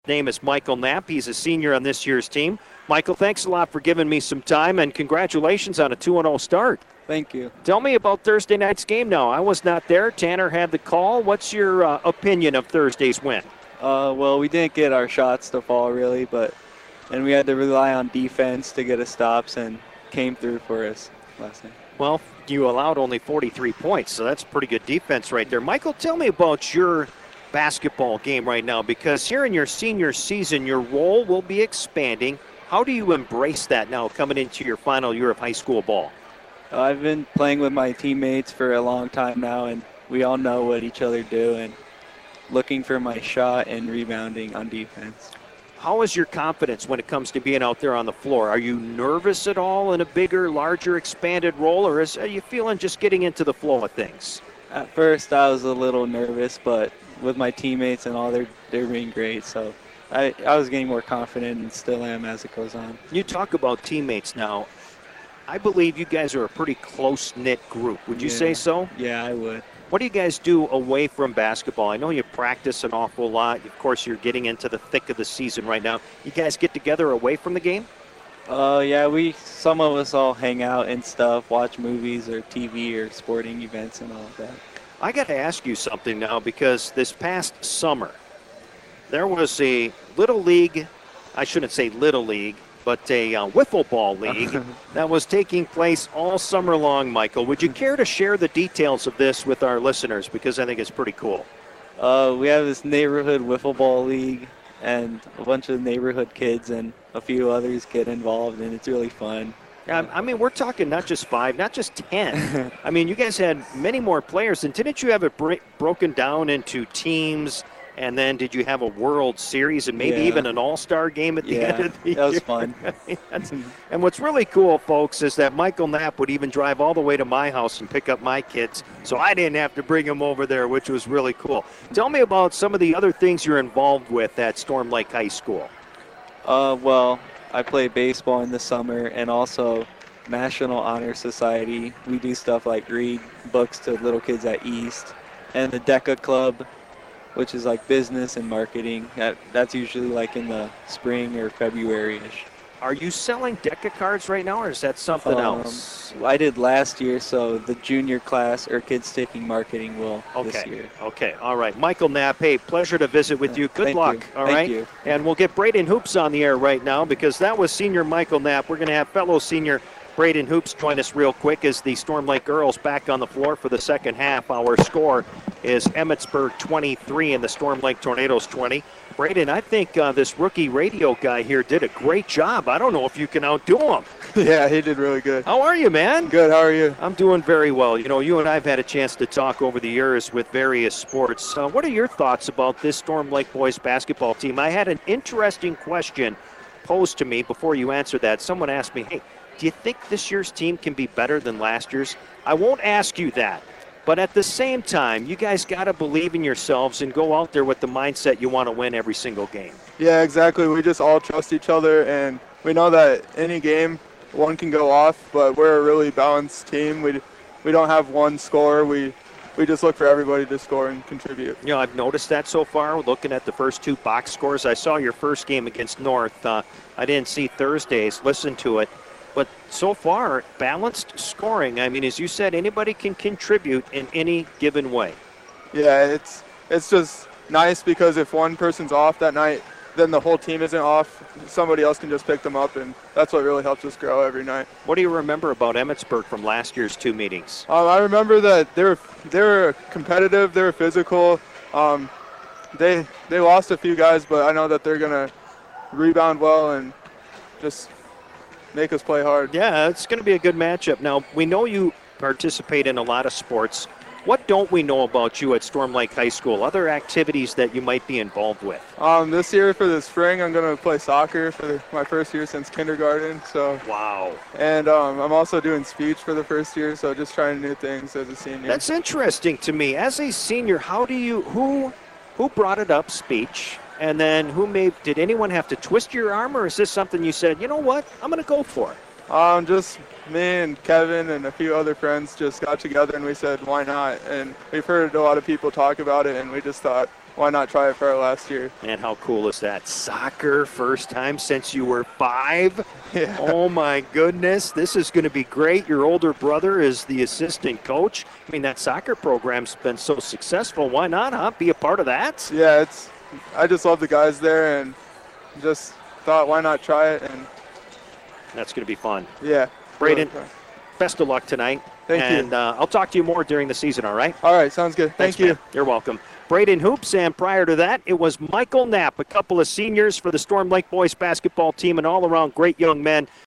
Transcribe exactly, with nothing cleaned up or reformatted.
name is Michael Knapp. He's a senior on this year's team. Michael, thanks a lot for giving me some time, and congratulations on a two and oh start. Thank you. Tell me about Thursday night's game now. I was not there. Tanner had the call. What's your uh, opinion of Thursday's win? Uh, well, we didn't get our shots to fall, really, but and we had to rely on defense to get us stops, and came through for us last night. Well, you allowed only forty-three points, so that's pretty good defense right there. Michael, tell me about your basketball game right now, because here in your senior season, your role will be expanding. How do you embrace that now coming into your final year of high school ball? Uh, I've been playing with my teammates for a long time now, and we all know what each other do, and looking for my shot and rebounding on defense. How is your confidence when it comes to being out there on the floor? Are you nervous at all in a bigger, larger, expanded role, or is, are you feeling just getting into the flow of things? At first, I was a little nervous, but with my teammates and all, they're, they're being great, so I, I was getting more confident and still am as it goes on. You talk about teammates now. I believe you guys are a pretty close-knit group. Would you Yeah. say so? Yeah, I would. What do you guys do away from basketball? I know you practice an awful lot. Of course, you're getting into the thick of the season right now. You guys get together away from the game? Uh, yeah, we some of us all hang out and stuff, watch movies or T V or sporting events and all of that. I got to ask you something now, because this past summer, there was a Little League, I shouldn't say Little League, but a uh, wiffle ball league that was taking place all summer long, Michael. Would you care to share the details of this with our listeners? Because I think it's pretty cool. Uh, we have this neighborhood wiffle ball league, and a bunch of neighborhood kids and a few others get involved, and it's really fun. Um, I mean, we're talking not just five, not just ten. I mean, you guys had many more players, and didn't you have it bre- broken down into teams? And then did you have a World Series and maybe Yeah. even an All-Star game at the Yeah, end of the that was year? fun. That's- and what's really cool, folks, is that Michael Knapp would even drive all the way to my house and pick up my kids, so I didn't have to bring them over there, which was really cool. Tell me about some of the other things you're involved with at Storm Lake High School. Uh, well, I play baseball in the summer and also National Honor Society. We do stuff like read books to little kids at East, and the DECA Club, which is like business and marketing. That, that's usually like in the spring or February-ish. Are you selling DECA cards right now, or is that something Um, else? I did last year, so the junior class or kids taking marketing will this Okay, year. okay, all right. Michael Knapp, hey, pleasure to visit with you. Good Thank luck, you. all Thank right? you. And we'll get Braden Hoops on the air right now, because that was senior Michael Knapp. We're going to have fellow senior Braden Hoops join us real quick as the Storm Lake girls back on the floor for the second half. Our score is Emmetsburg twenty-three and the Storm Lake Tornadoes twenty. Braden, I think uh, this rookie radio guy here did a great job. I don't know if you can outdo him. Yeah, he did really good. How are you, man? Good, how are you? I'm doing very well. You know, you and I have had a chance to talk over the years with various sports. Uh, what are your thoughts about this Storm Lake boys basketball team? I had an interesting question posed to me before you answered that. Someone asked me, hey, do you think this year's team can be better than last year's? I won't ask you that. But at the same time, you guys got to believe in yourselves and go out there with the mindset you want to win every single game. Yeah, exactly. We just all trust each other, and we know that any game, one can go off, but we're a really balanced team. We we don't have one scorer. We we just look for everybody to score and contribute. You know, I've noticed that so far, looking at the first two box scores. I saw your first game against North. Uh, I didn't see Thursday's, listen to it. But so far, balanced scoring. I mean, as you said, anybody can contribute in any given way. Yeah, it's it's just nice because if one person's off that night, then the whole team isn't off. Somebody else can just pick them up, and that's what really helps us grow every night. What do you remember about Emmetsburg from last year's two meetings? Um, I remember that they were they were competitive, they were physical. Um, they they lost a few guys, but I know that they're gonna rebound well and just make us play hard. Yeah, it's going to be a good matchup. Now, we know you participate in a lot of sports. What don't we know about you at Storm Lake High School? Other activities that you might be involved with? Um, this year for the spring, I'm going to play soccer for the, my first year since kindergarten. So, wow. And um, I'm also doing speech for the first year, so just trying new things as a senior. That's interesting to me. As a senior, how do you who who brought it up, speech? And then who made, did anyone have to twist your arm, or is this something you said, you know what, I'm going to go for it? Um, just me and Kevin and a few other friends just got together and we said, why not? And we've heard a lot of people talk about it, and we just thought, why not try it for our last year? And how cool is that? Soccer, first time since you were five? Yeah. Oh, my goodness. This is going to be great. Your older brother is the assistant coach. I mean, that soccer program's been so successful. Why not, huh? Be a part of that? Yeah, it's. I just love the guys there and just thought, why not try it? And That's going to be fun. yeah. Braden, really fun. best of luck tonight. Thank you. and uh, I'll talk to you more during the season, all right? All right, sounds good. Thanks, Thank you. man. You're welcome. Braden Hoops, and prior to that, it was Michael Knapp, a couple of seniors for the Storm Lake boys basketball team, and all around great young men.